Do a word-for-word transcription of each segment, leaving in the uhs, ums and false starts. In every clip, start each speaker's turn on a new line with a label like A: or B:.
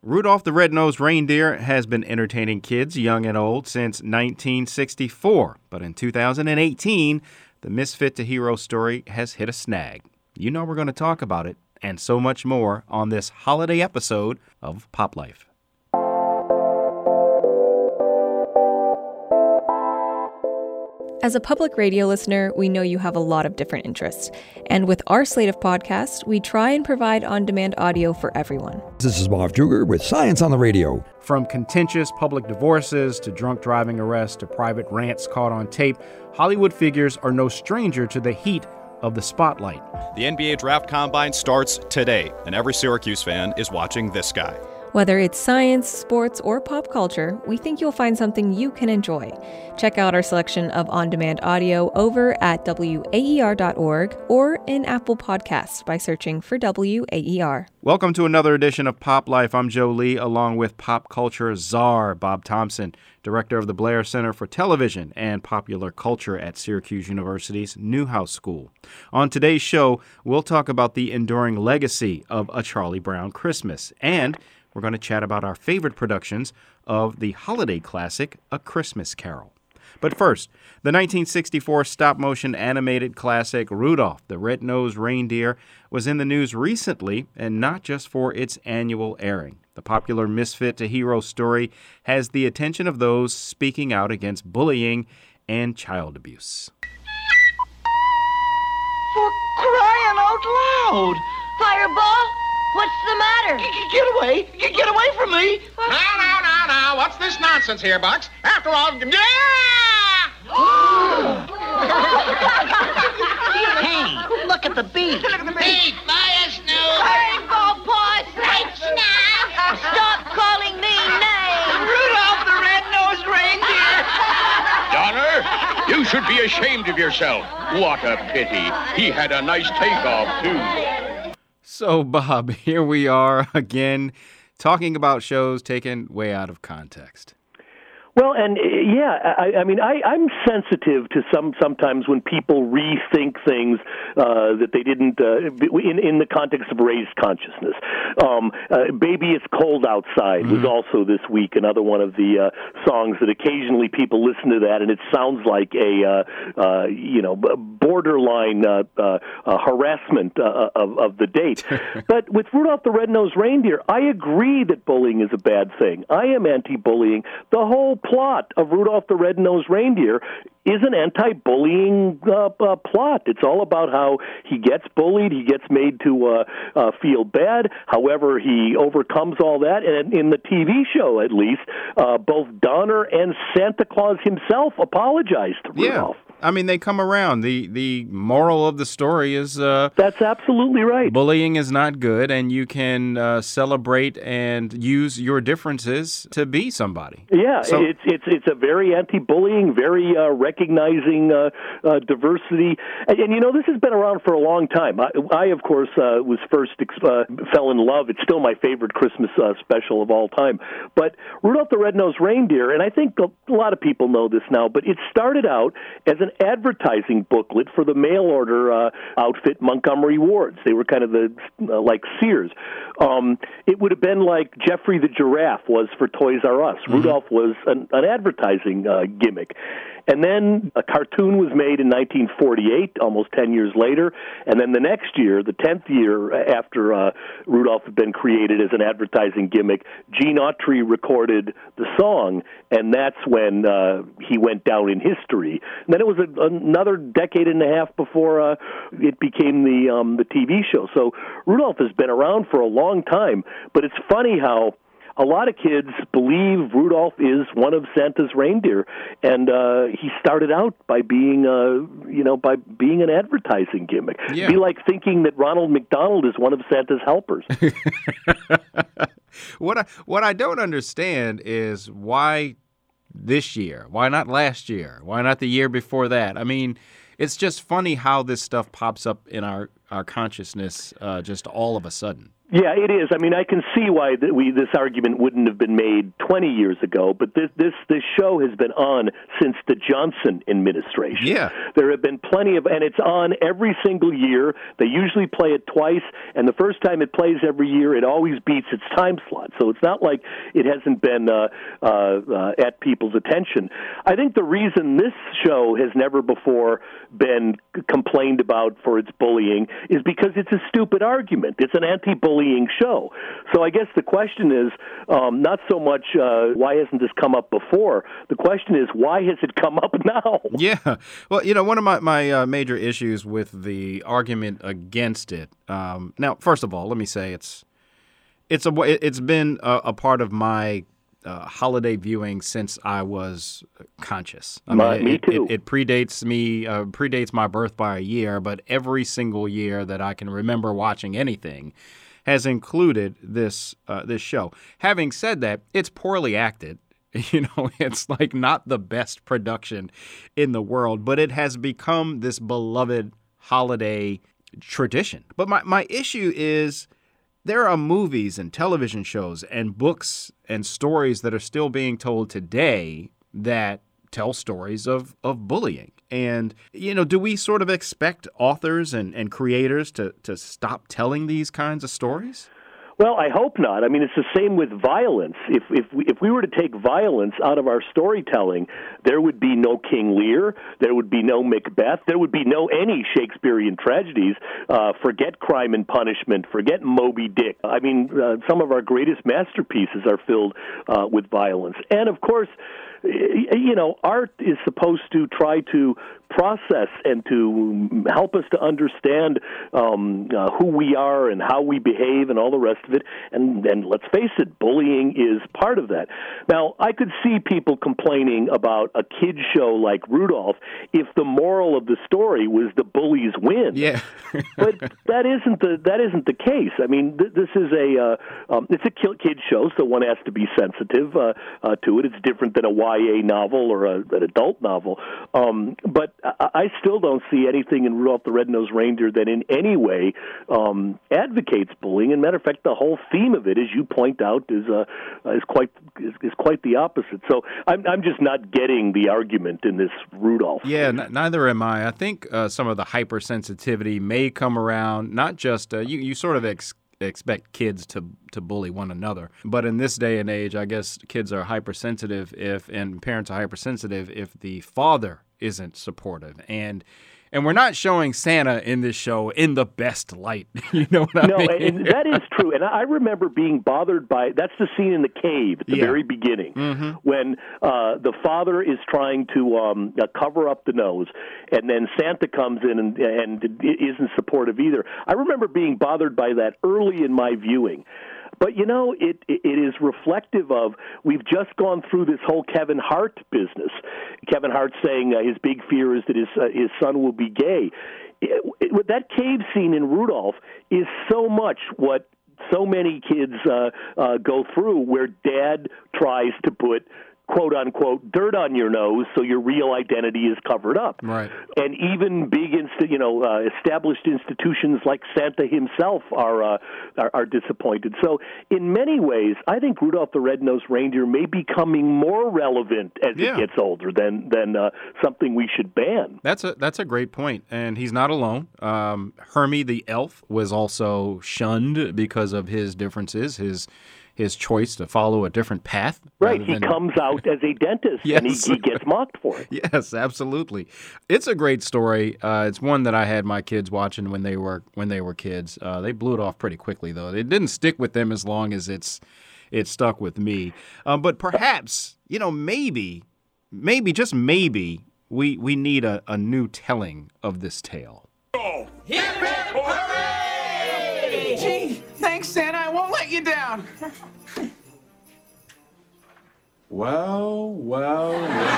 A: Rudolph the Red-Nosed Reindeer has been entertaining kids, young and old, since nineteen sixty-four. But in two thousand eighteen, the Misfit to Hero story has hit a snag. You know we're going to talk about it and so much more on this holiday episode of Pop Life.
B: As a public radio listener, we know you have a lot of different interests. And with our slate of podcasts, we try and provide on-demand audio for everyone.
C: This is Bob Juger with Science on the Radio.
A: From contentious public divorces to drunk driving arrests to private rants caught on tape, Hollywood figures are no stranger to the heat of the spotlight.
D: The N B A Draft Combine starts today, and every Syracuse fan is watching this guy.
B: Whether it's science, sports, or pop culture, we think you'll find something you can enjoy. Check out our selection of on-demand audio over at W A E R dot org or in Apple Podcasts by searching for W A E R.
A: Welcome to another edition of Pop Life. I'm Joe Lee, along with pop culture czar Bob Thompson, director of the Blair Center for Television and Popular Culture at Syracuse University's Newhouse School. On today's show, we'll talk about the enduring legacy of A Charlie Brown Christmas, and we're going to chat about our favorite productions of the holiday classic, A Christmas Carol. But first, the nineteen sixty-four stop-motion animated classic Rudolph the Red-Nosed Reindeer was in the news recently, and not just for its annual airing. The popular Misfit to Hero story has the attention of those speaking out against bullying and child abuse.
E: For crying out loud!
F: Fireball, what's the matter?
E: G- get away! G- get away from me!
G: Now, now, now, now, what's this nonsense here, Bucks? After all, yeah!
E: Hey, look at the beak!
G: Look at the beak!
F: Fire Snow! Fireball paws! Right now! Stop calling me names!
E: Rudolph the Red-Nosed Reindeer!
H: Donner, you should be ashamed of yourself. What a pity. He had a nice takeoff, too.
A: So, Bob, here we are again talking about shows taken way out of context.
I: Well, and uh, yeah, I, I mean, I, I'm sensitive to some sometimes when people rethink things uh, that they didn't uh, in in the context of raised consciousness. Um, uh, "Baby, It's Cold Outside" mm-hmm. was also this week another one of the uh, songs that occasionally people listen to that, and it sounds like a uh, uh, you know borderline uh, uh, uh, harassment uh, of, of the date. But with Rudolph the Red-Nosed Reindeer, I agree that bullying is a bad thing. I am anti-bullying. The whole plot of Rudolph the Red-Nosed Reindeer is an anti-bullying uh, uh, plot. It's all about how he gets bullied, he gets made to uh, uh, feel bad. However, he overcomes all that, and in the T V show, at least, uh, both Donner and Santa Claus himself apologized to Rudolph.
A: Yeah. I mean, they come around. The the moral of the story is uh,
I: that's absolutely right.
A: Bullying is not good, and you can uh, celebrate and use your differences to be somebody.
I: Yeah,
A: so,
I: it's it's it's a very anti-bullying, very uh, recognizing uh, uh, diversity, and, and you know this has been around for a long time. I, I of course, uh, was first uh, fell in love. It's still my favorite Christmas uh, special of all time. But Rudolph the Red-Nosed Reindeer, and I think a lot of people know this now, but it started out as an advertising booklet for the mail order uh, outfit Montgomery Wards. They were kind of the uh, like Sears. Um, it would have been like Geoffrey the Giraffe was for Toys R Us. Mm-hmm. Rudolph was an, an advertising uh, gimmick. And then a cartoon was made in nineteen forty-eight, almost ten years later. And then the next year, the tenth year after uh, Rudolph had been created as an advertising gimmick, Gene Autry recorded the song, and that's when uh, he went down in history. And then it was a, another decade and a half before uh, it became the um, the T V show. So Rudolph has been around for a long time, but it's funny how a lot of kids believe Rudolph is one of Santa's reindeer, and uh, he started out by being, uh, you know, by being an advertising gimmick.
A: Yeah.
I: It'd be like thinking that Ronald McDonald is one of Santa's helpers.
A: what I what I don't understand is why this year? Why not last year? Why not the year before that? I mean, it's just funny how this stuff pops up in our our consciousness uh, just all of a sudden.
I: Yeah, it is. I mean, I can see why th- we this argument wouldn't have been made twenty years ago, but this this this show has been on since the Johnson administration.
A: Yeah.
I: There have been plenty of, and it's on every single year. They usually play it twice, and the first time it plays every year, it always beats its time slot. So it's not like it hasn't been uh, uh, uh, at people's attention. I think the reason this show has never before been complained about for its bullying is because it's a stupid argument. It's an anti-bullying show. So I guess the question is um, not so much uh, why hasn't this come up before? The question is why has it come up now?
A: Yeah. Well, you know, one of my, my uh, major issues with the argument against it, um, now, first of all, let me say it's it's a it's been a, a part of my uh, holiday viewing since I was conscious. I
I: my,
A: mean,
I: me
A: it,
I: too.
A: It, it predates me, uh, predates my birth by a year, but every single year that I can remember watching anything has included this uh, this show. Having said that, it's poorly acted. You know, it's like not the best production in the world, but it has become this beloved holiday tradition. But my, my issue is there are movies and television shows and books and stories that are still being told today that tell stories of, of bullying. And, you know, do we sort of expect authors and, and creators to, to stop telling these kinds of stories?
I: Well, I hope not. I mean, it's the same with violence. If if we, if we were to take violence out of our storytelling, there would be no King Lear, there would be no Macbeth, there would be no any Shakespearean tragedies. Uh, forget Crime and Punishment, forget Moby Dick. I mean, uh, some of our greatest masterpieces are filled uh, with violence. And, of course, you know, art is supposed to try to process and to help us to understand um, uh, who we are and how we behave and all the rest of it. And, and let's face it, bullying is part of that. Now, I could see people complaining about a kid's show like Rudolph if the moral of the story was the bullies win.
A: Yeah.
I: But that isn't the that isn't the case. I mean, th- this is a uh, um, it's a kid show, so one has to be sensitive uh, uh, to it. It's different than a Y A novel or a, an adult novel. Um, but I, I still don't see anything in Rudolph the Red-Nosed Reindeer that in any way um, advocates bullying. And matter of fact, the whole theme of it, as you point out, is uh, is quite is, is quite the opposite. So I'm I'm just not getting the argument in this Rudolph.
A: Yeah, n- neither am I. I think uh, some of the hypersensitivity may come around, not just, uh, you, you sort of ex- expect kids to to bully one another. But in this day and age, I guess kids are hypersensitive if, and parents are hypersensitive if the father isn't supportive. And and we're not showing Santa in this show in the best light. You know what I
I: no,
A: mean?
I: No, and that is true. And I remember being bothered by, that's the scene in the cave at the
A: yeah.
I: very beginning,
A: mm-hmm.
I: when uh, the father is trying to um, uh, cover up the nose, and then Santa comes in and, and isn't supportive either. I remember being bothered by that early in my viewing. But, you know, it it is reflective of, we've just gone through this whole Kevin Hart business. Kevin Hart saying uh, his big fear is that his uh, his son will be gay. It, it, that cave scene in Rudolph is so much what so many kids uh, uh, go through, where dad tries to put quote-unquote dirt on your nose so your real identity is covered up.
A: Right.
I: And even big, inst- you know, uh, established institutions like Santa himself are, uh, are are disappointed. So in many ways, I think Rudolph the Red-Nosed Reindeer may be becoming more relevant as
A: yeah.
I: it gets older than than uh, something we should ban.
A: That's a that's a great point, and he's not alone. Um, Hermie the elf was also shunned because of his differences, his his choice to follow a different path.
I: Right, he
A: than...
I: comes out as a dentist,
A: yes.
I: and he, he gets mocked for it.
A: Yes, absolutely. It's a great story. Uh, it's one that I had my kids watching when they were when they were kids. Uh, they blew it off pretty quickly, though. It didn't stick with them as long as it's it stuck with me. Um, but perhaps, you know, maybe, maybe, just maybe, we we need a, a new telling of this tale.
G: Oh. Hip, hip, hooray! Gee, thanks, Santa. I won't let you down.
J: Well, well, well.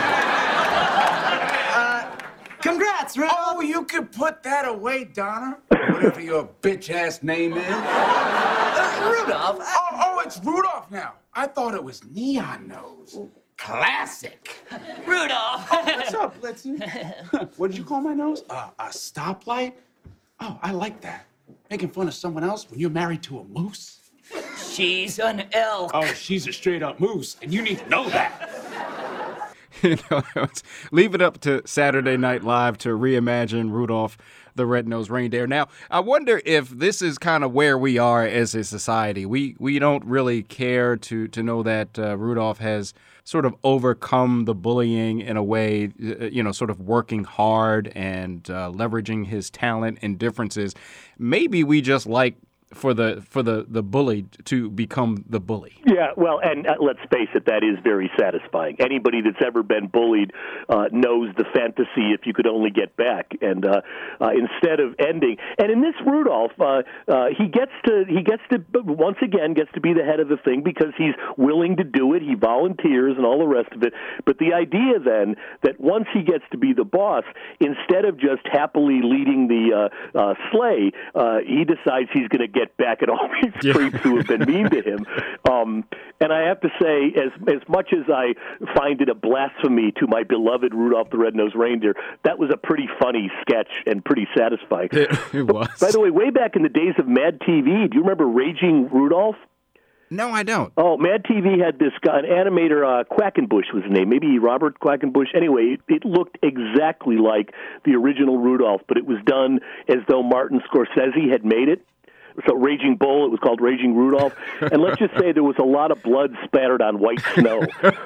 G: Uh, congrats, Rudolph. Oh, you could put that away, Donna. Whatever your bitch-ass name is. Uh, Rudolph. I... Oh, oh, it's Rudolph now. I thought it was Neon Nose. Classic.
E: Rudolph.
G: Oh, what's up, Blitzen? What did you call my nose? Uh, a stoplight? Oh, I like that. Making fun of someone else when you're married to a moose?
E: She's an elk.
G: Oh, she's a straight-up moose, and you need to know that.
A: You know, leave it up to Saturday Night Live to reimagine Rudolph the Red-Nosed Reindeer. Now, I wonder if this is kind of where we are as a society. We we don't really care to to know that uh, Rudolph has sort of overcome the bullying in a way, you know, sort of working hard and uh, leveraging his talent and differences. Maybe we just like for the for the, the bully to become the bully.
I: Yeah, well, and uh, let's face it, that is very satisfying. Anybody that's ever been bullied uh, knows the fantasy if you could only get back. And uh, uh, instead of ending, and in this Rudolph, uh, uh, he gets to he gets to once again gets to be the head of the thing because he's willing to do it. He volunteers and all the rest of it. But the idea then that once he gets to be the boss, instead of just happily leading the uh, uh, sleigh, uh, he decides he's going to get back at all these
A: yeah.
I: creeps who have been mean to him. Um, and I have to say, as as much as I find it a blasphemy to my beloved Rudolph the Red-Nosed Reindeer, that was a pretty funny sketch and pretty satisfying.
A: It, it was.
I: By the way, way back in the days of Mad T V, do you remember Raging Rudolph?
A: No, I don't.
I: Oh, Mad T V had this guy, an animator, uh, Quackenbush was his name, maybe Robert Quackenbush. Anyway, it, it looked exactly like the original Rudolph, but it was done as though Martin Scorsese had made it. So Raging Bull, it was called Raging Rudolph. And let's just say there was a lot of blood spattered on white snow.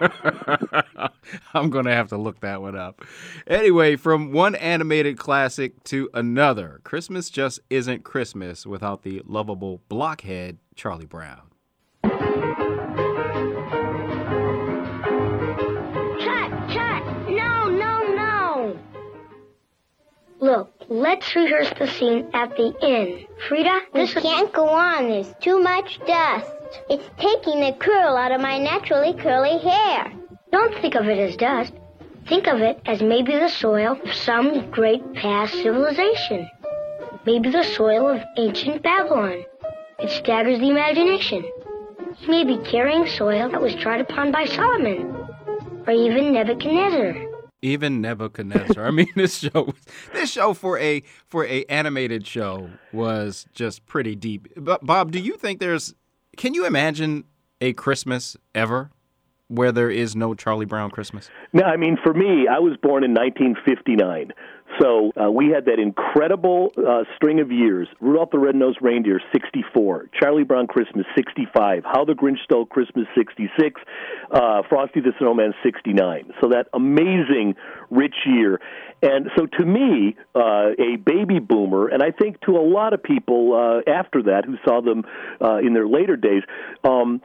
A: I'm going to have to look that one up. Anyway, from one animated classic to another, Christmas just isn't Christmas without the lovable blockhead Charlie Brown.
F: Tut, tut! No, no, no! Look, let's rehearse the scene at the inn. Frida, this
K: we can't go on. There's too much dust. It's taking the curl out of my naturally curly hair.
F: Don't think of it as dust. Think of it as maybe the soil of some great past civilization. Maybe the soil of ancient Babylon. It staggers the imagination. He may be carrying soil that was trod upon by Solomon, or even Nebuchadnezzar.
A: Even Nebuchadnezzar. I mean, this show, this show for a for a animated show was just pretty deep. But Bob, do you think there's? Can you imagine a Christmas ever where there is no Charlie Brown Christmas?
I: No, I mean, for me, I was born in nineteen fifty-nine. So uh, we had that incredible uh, string of years. Rudolph the Red-Nosed Reindeer, sixty-four. Charlie Brown Christmas, sixty-five. How the Grinch Stole Christmas, sixty-six. Uh, Frosty the Snowman, sixty-nine. So that amazing, rich year. And so to me, uh, a baby boomer, and I think to a lot of people uh, after that who saw them uh, in their later days, um,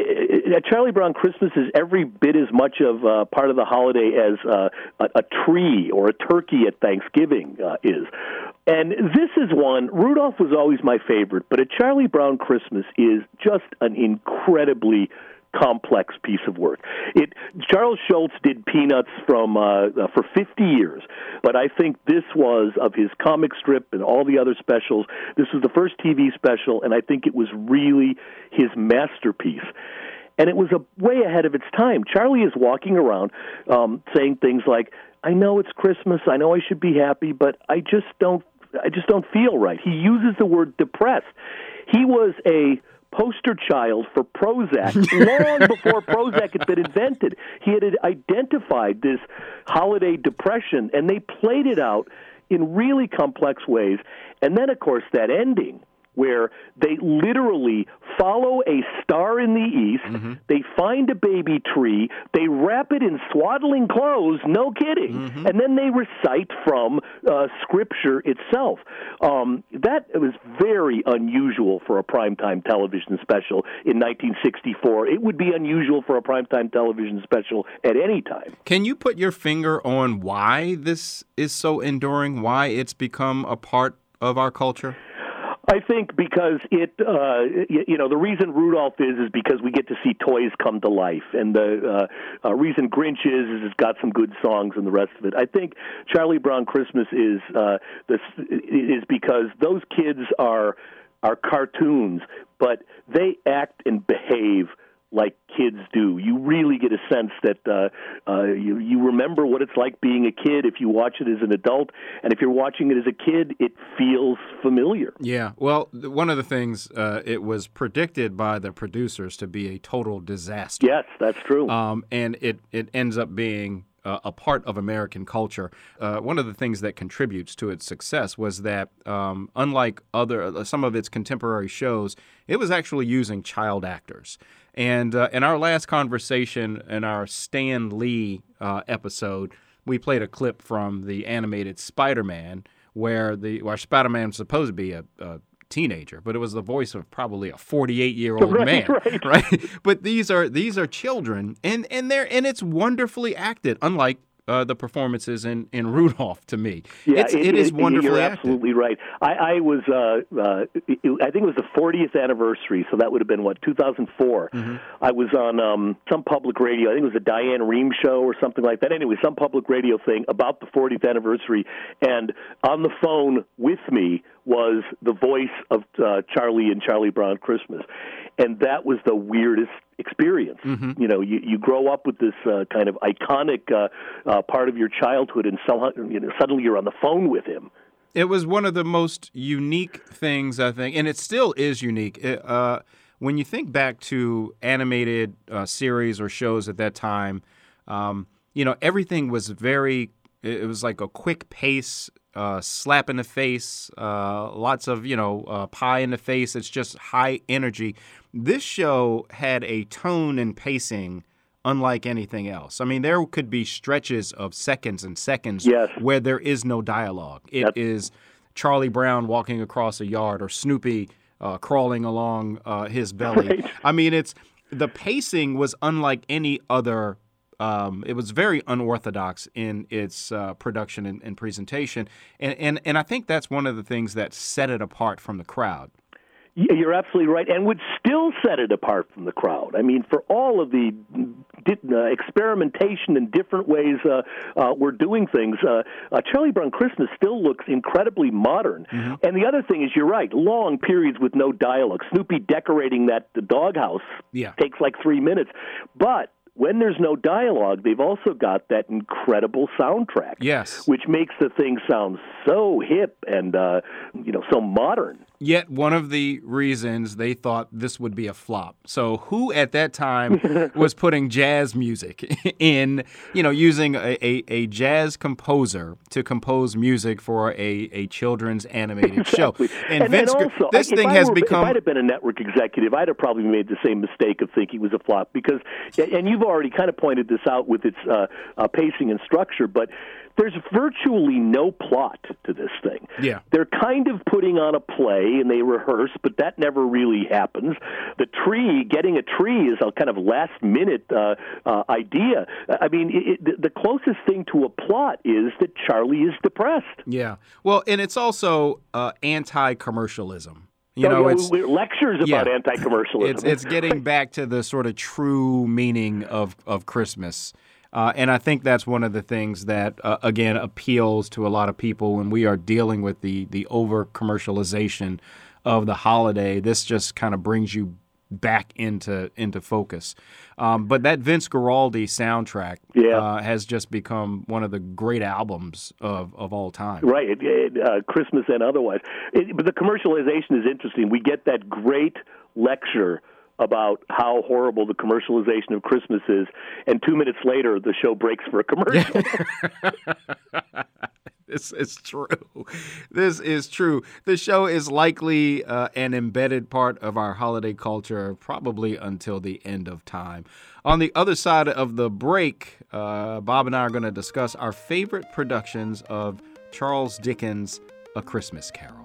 I: a Charlie Brown Christmas is every bit as much of uh, part of the holiday as uh, a, a tree or a turkey at Thanksgiving uh, is. And this is one, Rudolph was always my favorite, but A Charlie Brown Christmas is just an incredibly complex piece of work. It Charles Schulz did Peanuts from uh, uh, for fifty years, but I think this was, of his comic strip and all the other specials, this was the first T V special, and I think it was really his masterpiece. And it was a way ahead of its time. Charlie is walking around um, saying things like, I know it's Christmas, I know I should be happy, but I just don't I just don't feel right. He uses the word depressed. He was a poster child for Prozac long before Prozac had been invented. He had identified this holiday depression, and they played it out in really complex ways. And then, of course, that ending where they literally follow a star in the east, mm-hmm. they find a baby tree, they wrap it in swaddling clothes, no kidding, mm-hmm. and then they recite from uh, Scripture itself. Um, that was very unusual for a primetime television special in nineteen sixty-four. It would be unusual for a primetime television special at any time.
A: Can you put your finger on why this is so enduring, why it's become a part of our culture?
I: I think because it, uh, you know, the reason Rudolph is is because we get to see toys come to life, and the uh, uh, reason Grinch is is it's got some good songs and the rest of it. I think Charlie Brown Christmas is uh, this is because those kids are are cartoons, but they act and behave like kids do. You really get a sense that uh, uh, you, you remember what it's like being a kid if you watch it as an adult, and if you're watching it as a kid, it feels familiar.
A: Yeah, well, th- one of the things, uh, it was predicted by the producers to be a total disaster.
I: Yes, that's true.
A: Um, and it, it ends up being uh, a part of American culture. Uh, one of the things that contributes to its success was that, um, unlike other uh, some of its contemporary shows, it was actually using child actors. And uh, in our last conversation, in our Stan Lee uh, episode, we played a clip from the animated Spider-Man, where the where Spider-Man was supposed to be a, a teenager, but it was the voice of probably a forty-eight-year-old
I: right,
A: man,
I: right.
A: right? But these are these are children, and and they're and it's wonderfully acted, unlike Uh, the performances in, in Rudolph, to me.
I: Yeah,
A: it's,
I: it,
A: it is
I: it,
A: wonderfully
I: You're
A: acted.
I: absolutely right. I, I was, uh, uh, I think it was the fortieth anniversary, so that would have been, what, two thousand four. Mm-hmm. I was on um, some public radio, I think it was a Diane Rehm show or something like that. Anyway, some public radio thing about the fortieth anniversary, and on the phone with me was the voice of uh, Charlie and Charlie Brown Christmas. And that was the weirdest experience. Mm-hmm. You know, you, you grow up with this uh, kind of iconic uh, uh, part of your childhood, and so, you know, suddenly you're on the phone with him.
A: It was one of the most unique things, I think, and it still is unique. It, uh, when you think back to animated uh, series or shows at that time, um, you know, everything was very, it was like a quick pace, uh, slap in the face, uh, lots of, you know, uh, pie in the face. It's just high energy. This show had a tone and pacing unlike anything else. I mean, there could be stretches of seconds and seconds
I: yes.
A: where there is no dialogue. It That's... is Charlie Brown walking across a yard, or Snoopy uh, crawling along uh, his belly.
I: Right.
A: I mean, it's the pacing was unlike any other. Um, it was very unorthodox in its uh, production and, and presentation, and, and and I think that's one of the things that set it apart from the crowd.
I: You're absolutely right, and would still set it apart from the crowd. I mean, for all of the uh, experimentation and different ways uh, uh, we're doing things, uh, uh, Charlie Brown Christmas still looks incredibly modern. Mm-hmm. And the other thing is, you're right, long periods with no dialogue. Snoopy decorating that the doghouse
A: yeah.
I: takes like three minutes. But when there's no dialogue, they've also got that incredible soundtrack.
A: Yes.
I: Which makes the thing sound so hip and, uh, you know, so modern.
A: Yet one of the reasons they thought this would be a flop. So who at that time was putting jazz music in, you know, using a, a, a jazz composer to compose music for a, a children's animated
I: exactly.
A: show?
I: And, and Vince, and also,
A: this thing
I: I
A: has
I: were,
A: become...
I: If I'd have been a network executive, I'd have probably made the same mistake of thinking it was a flop because, and you've already kind of pointed this out with its uh, uh, pacing and structure, but there's virtually no plot to this thing.
A: Yeah.
I: They're kind of putting on a play, and they rehearse, but that never really happens. The tree, getting a tree is a kind of last-minute uh, uh, idea. I mean, it, it, the closest thing to a plot is that Charlie is depressed.
A: Yeah. Well, and it's also uh, anti-commercialism. You
I: so,
A: know,
I: you know
A: it's
I: lectures about
A: yeah,
I: anti-commercialism.
A: It's, it's getting back to the sort of true meaning of, of Christmas. Uh, and I think that's one of the things that, uh, again, appeals to a lot of people when we are dealing with the, the over-commercialization of the holiday. This just kind of brings you back into into focus. Um, but that Vince Guaraldi soundtrack
I: yeah.
A: uh, has just become one of the great albums of, of all time.
I: Right, it, it, uh, Christmas and otherwise. It, but the commercialization is interesting. We get that great lecture about how horrible the commercialization of Christmas is, and two minutes later, the show breaks for a commercial.
A: This is true. This is true. The show is likely uh, an embedded part of our holiday culture, probably until the end of time. On the other side of the break, uh, Bob and I are going to discuss our favorite productions of Charles Dickens' A Christmas Carol.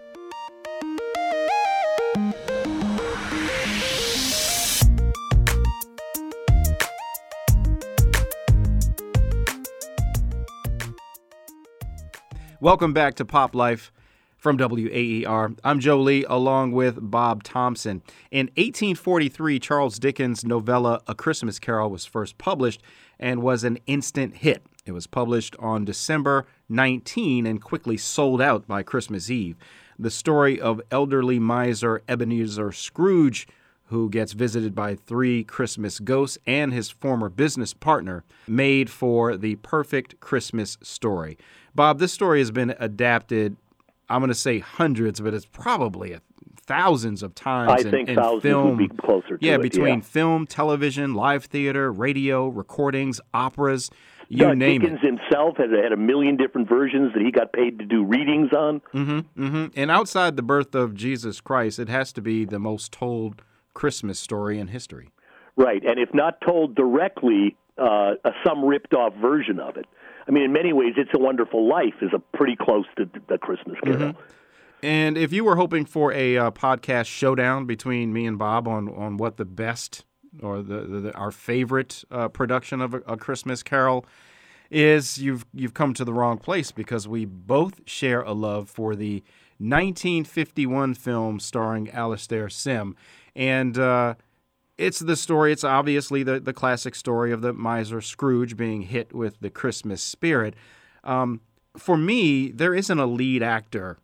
A: Welcome back to Pop Life from W A E R. I'm Joe Lee, along with Bob Thompson. In eighteen forty-three, Charles Dickens' novella A Christmas Carol was first published and was an instant hit. It was published on December nineteenth and quickly sold out by Christmas Eve. The story of elderly miser Ebenezer Scrooge, who gets visited by three Christmas ghosts and his former business partner, made for the perfect Christmas story. Bob, this story has been adapted, I'm going to say hundreds, but it's probably thousands of times
I: I
A: in,
I: think
A: in
I: thousands
A: film.
I: would be closer to
A: yeah,
I: it,
A: between
I: yeah.
A: film, television, live theater, radio, recordings, operas, you
I: uh,
A: name
I: Dickens
A: it.
I: himself had, had a million different versions that he got paid to do readings on.
A: Mm-hmm, mm-hmm. And outside the birth of Jesus Christ, it has to be the most told Christmas story in history.
I: Right, and if not told directly, uh, a some ripped-off version of it. I mean, in many ways, It's a Wonderful Life is a pretty close to the Christmas Carol.
A: Mm-hmm. And if you were hoping for a uh, podcast showdown between me and Bob on, on what the best or the, the, the our favorite uh, production of a, a Christmas Carol is, you've you've come to the wrong place, because we both share a love for the nineteen fifty-one film starring Alastair Sim. And uh, it's the story, it's obviously the, the classic story of the miser Scrooge being hit with the Christmas spirit. Um, for me, there isn't a lead actor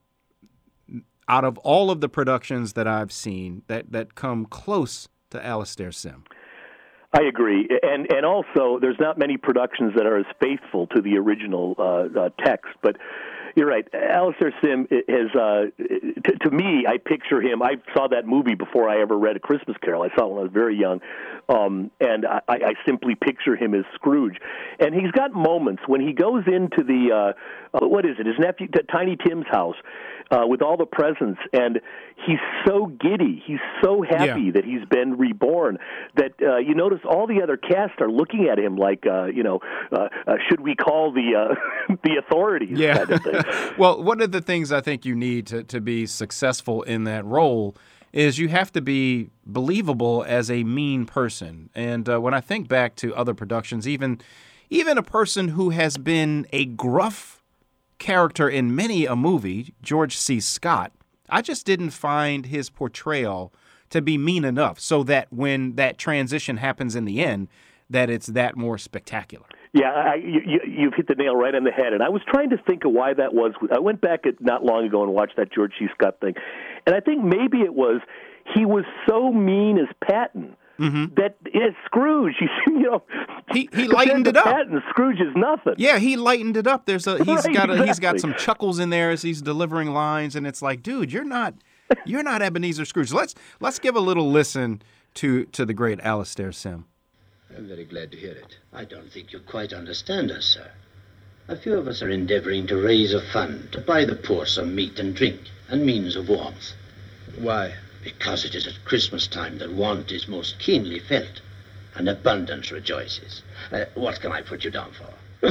A: out of all of the productions that I've seen that, that come close to Alastair Sim.
I: I agree, and and also there's not many productions that are as faithful to the original uh, uh, text. But you're right, Alastair Sim has. Uh, to, to me, I picture him. I saw that movie before I ever read A Christmas Carol. I saw it when I was very young, um, and I, I simply picture him as Scrooge. And he's got moments when he goes into the uh, uh, what is it? His nephew, Tiny Tim's house. Uh, with all the presents, and he's so giddy, he's so happy
A: yeah.
I: that he's been reborn, that uh, you notice all the other cast are looking at him like, uh, you know, uh, uh, should we call the uh, the authorities?
A: Yeah.
I: Kind of thing.
A: Well, one of the things I think you need to, to be successful in that role is you have to be believable as a mean person. And uh, when I think back to other productions, even even a person who has been a gruff character in many a movie, George C. Scott, I just didn't find his portrayal to be mean enough so that when that transition happens in the end, that it's that more spectacular.
I: Yeah, I, you, you've hit the nail right on the head. And I was trying to think of why that was. I went back at, not long ago and watched that George C. Scott thing. And I think maybe it was he was so mean as Patton. Mm-hmm. That is Scrooge. You, you know,
A: he he lightened it up.
I: Patton, Scrooge is nothing.
A: Yeah, he lightened it up. There's a he's
I: right,
A: got a,
I: exactly.
A: he's got some chuckles in there as he's delivering lines, and it's like, dude, you're not you're not Ebenezer Scrooge. Let's let's give a little listen to to the great Alastair Sim.
L: I'm very glad to hear it. I don't think you quite understand us, sir. A few of us are endeavoring to raise a fund to buy the poor some meat and drink and means of warmth.
M: Why?
L: Because it is at Christmas time that want is most keenly felt, and abundance rejoices. Uh, what can I put you down for?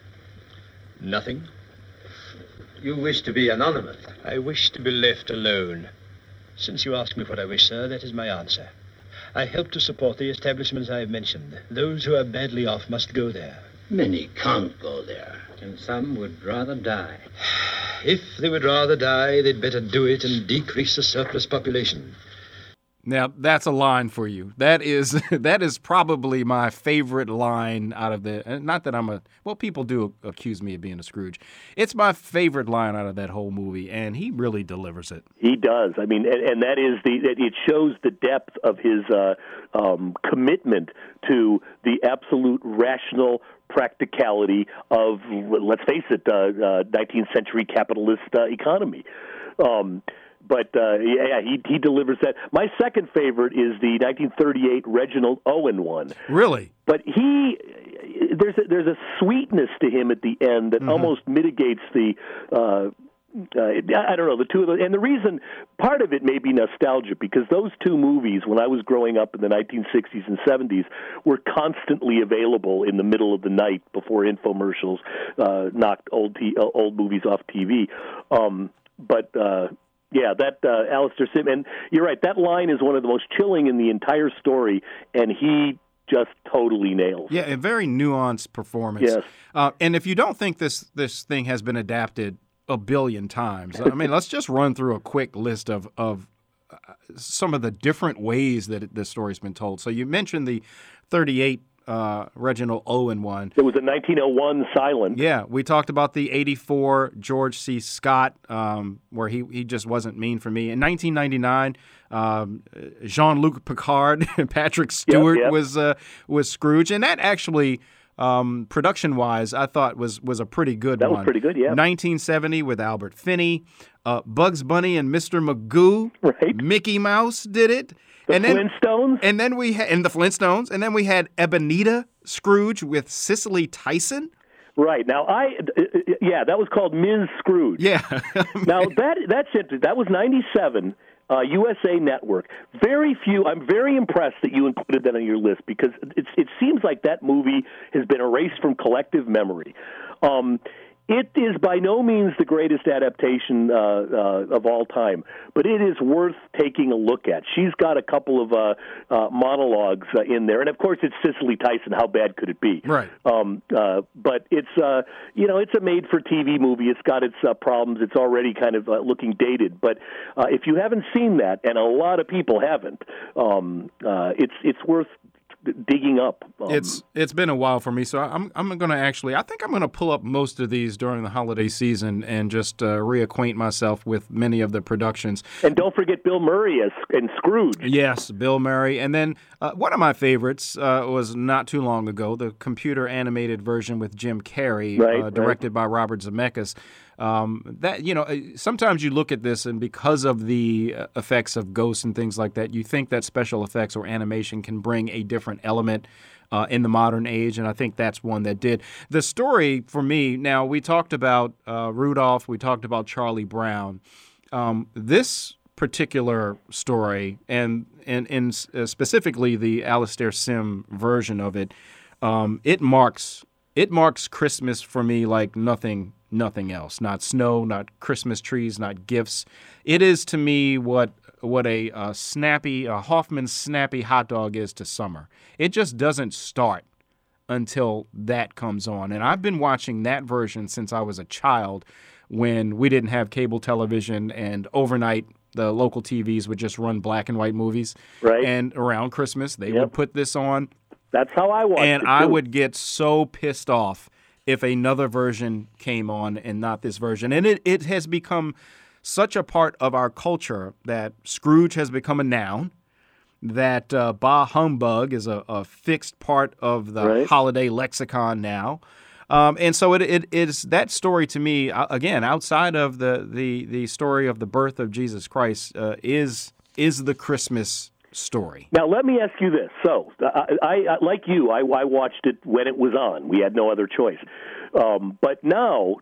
M: Nothing.
L: You wish to be anonymous.
M: I wish to be left alone. Since you ask me what I wish, sir, that is my answer. I help to support the establishments I have mentioned. Those who are badly off must go there.
L: Many can't go there, and some would rather die.
M: If they would rather die, they'd better do it and decrease the surplus population.
A: Now, that's a line for you. That is that is probably my favorite line out of the, not that I'm a, well, people do accuse me of being a Scrooge. It's my favorite line out of that whole movie, and he really delivers it.
I: He does. I mean, and, and that is the, it shows the depth of his uh, um, commitment to the absolute rational practicality of, let's face it, uh, uh, nineteenth century capitalist uh, economy. Um, but uh, yeah, he he delivers that. My second favorite is the nineteen thirty-eight Reginald Owen one.
A: Really?
I: But he there's a, there's a sweetness to him at the end that mm-hmm. almost mitigates the. Uh, Uh, I don't know, the two of them. And the reason, part of it may be nostalgia, because those two movies, when I was growing up in the nineteen sixties and seventies, were constantly available in the middle of the night before infomercials uh, knocked old t- uh, old movies off T V. Um, but, uh, yeah, that uh, Alastair Sim, and you're right, that line is one of the most chilling in the entire story, and he just totally nails.
A: Yeah, a very nuanced performance.
I: Yes.
A: Uh, and if you don't think this this thing has been adapted a billion times. I mean, let's just run through a quick list of of uh, some of the different ways that it, this story's been told. So you mentioned the thirty-eight uh, Reginald Owen one.
I: It was a nineteen oh one silent.
A: Yeah, we talked about the eighty-four George C. Scott, um, where he, he just wasn't mean for me. In nineteen ninety-nine, um, Jean-Luc Picard and Patrick Stewart
I: yep, yep.
A: was uh, was Scrooge, and that actually, um, production-wise, I thought was was a pretty good
I: that
A: one.
I: That was pretty good, yeah.
A: nineteen seventy with Albert Finney, uh, Bugs Bunny and Mister Magoo,
I: right?
A: Mickey Mouse did it.
I: The
A: and then,
I: Flintstones?
A: And then we had, and the Flintstones, and then we had Ebenezer Scrooge with Cicely Tyson.
I: Right. Now, I, uh, yeah, that was called Miz Scrooge.
A: Yeah.
I: Now, that that's it. That was ninety-seven, uh, U S A Network. Very few, I'm very impressed that you included that on your list because it's, it seems like that movie has been erased from collective memory. Um It is by no means the greatest adaptation uh, uh, of all time, but it is worth taking a look at. She's got a couple of uh, uh, monologues uh, in there, and of course it's Cicely Tyson. How bad could it be?
A: Right.
I: Um, uh, but it's uh, you know it's a made-for-T V movie. It's got its uh, problems. It's already kind of uh, looking dated. But uh, if you haven't seen that, and a lot of people haven't, um, uh, it's it's worth digging up. Um,
A: it's it's been a while for me, so I'm I'm going to actually I think I'm going to pull up most of these during the holiday season and just uh, reacquaint myself with many of the productions.
I: And don't forget Bill Murray as and Scrooge.
A: Yes, Bill Murray. And then uh, one of my favorites uh, was not too long ago, the computer animated version with Jim Carrey,
I: right,
A: uh, directed
I: right.
A: by Robert Zemeckis. Um, that you know, sometimes you look at this and because of the effects of ghosts and things like that, you think that special effects or animation can bring a different element uh, in the modern age, and I think that's one that did. The story for me, now we talked about uh, Rudolph, we talked about Charlie Brown. Um, this particular story, and and, and uh, specifically the Alastair Sim version of it, um, it marks it marks Christmas for me like nothing. Nothing else, not snow, not Christmas trees, not gifts. It is to me what what a uh, snappy, a Hoffman snappy hot dog is to summer. It just doesn't start until that comes on. And I've been watching that version since I was a child when we didn't have cable television and overnight the local T Vs would just run black and white movies.
I: Right.
A: And around Christmas, they
I: yep.
A: would put this on.
I: That's how I watched
A: and
I: it,
A: And I
I: too.
A: would get so pissed off if another version came on and not this version. And it, it has become such a part of our culture that Scrooge has become a noun, that uh, bah humbug is a, a fixed part of the
I: right.
A: holiday lexicon now. Um, and so it, it is that story to me, uh, again, outside of the, the, the story of the birth of Jesus Christ, uh, is is the Christmas story.
I: Now, let me ask you this. So, I, I like you, I, I watched it when it was on. We had no other choice. Um, but now,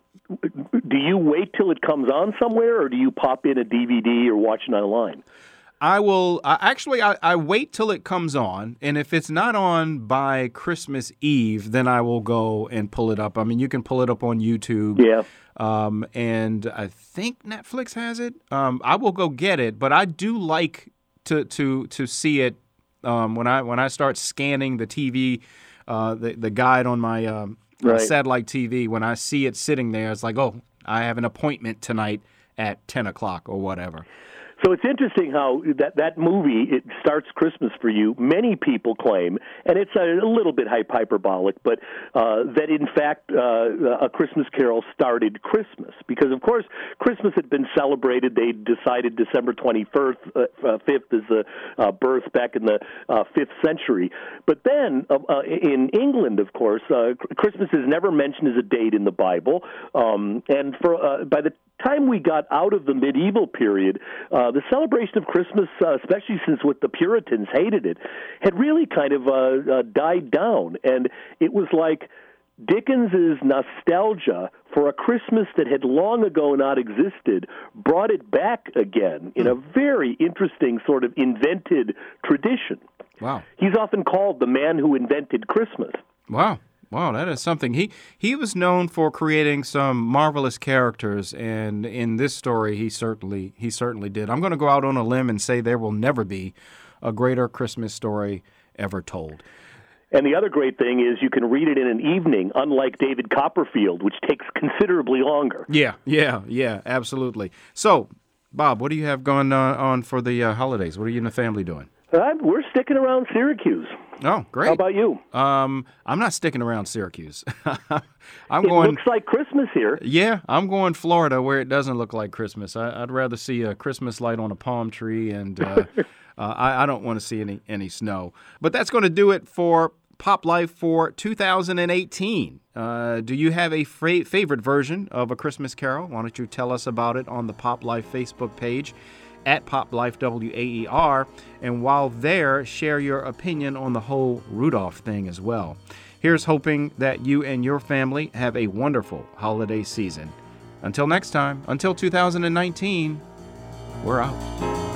I: do you wait till it comes on somewhere, or do you pop in a D V D or watch it online?
A: I will uh, actually. I, I wait till it comes on, and if it's not on by Christmas Eve, then I will go and pull it up. I mean, you can pull it up on YouTube.
I: Yeah.
A: Um, and I think Netflix has it. Um, I will go get it, but I do like to to to see it um, when I when I start scanning the T V, uh, the the guide on my um,
I: right.
A: satellite T V. When I see it sitting there, it's like, oh, I have an appointment tonight at ten o'clock or whatever.
I: So it's interesting how that, that movie, it starts Christmas for you. Many people claim, and it's a, a little bit hyperbolic, but uh, that in fact uh, A Christmas Carol started Christmas. Because, of course, Christmas had been celebrated. They decided December twenty-fifth uh, uh, fifth is the uh, birth back in the uh, fifth century. But then uh, uh, in England, of course, uh, Christmas is never mentioned as a date in the Bible. Um, and for uh, by the time we got out of the medieval period, uh, the celebration of Christmas, uh, especially since what the Puritans hated it, had really kind of uh, uh, died down. And it was like Dickens's nostalgia for a Christmas that had long ago not existed brought it back again in a very interesting sort of invented tradition.
A: Wow.
I: He's often called the man who invented Christmas.
A: Wow. Wow, that is something. He he was known for creating some marvelous characters, and in this story, he certainly he certainly did. I'm going to go out on a limb and say there will never be a greater Christmas story ever told.
I: And the other great thing is you can read it in an evening, unlike David Copperfield, which takes considerably longer.
A: Yeah, yeah, yeah, absolutely. So, Bob, what do you have going on, on for the uh, holidays? What are you and the family doing?
I: Uh, we're sticking around Syracuse.
A: Oh, great.
I: How about you?
A: Um, I'm not sticking around Syracuse. I'm
I: it
A: going.
I: It looks like Christmas here.
A: Yeah, I'm going Florida where it doesn't look like Christmas. I, I'd rather see a Christmas light on a palm tree, and uh, uh, I, I don't want to see any, any snow. But that's going to do it for Pop Life for two thousand eighteen. Uh, do you have a fra- favorite version of A Christmas Carol? Why don't you tell us about it on the Pop Life Facebook page at Pop Life W A E R, and while there, share your opinion on the whole Rudolph thing as well. Here's hoping that you and your family have a wonderful holiday season. Until next time, until two thousand nineteen, we're out.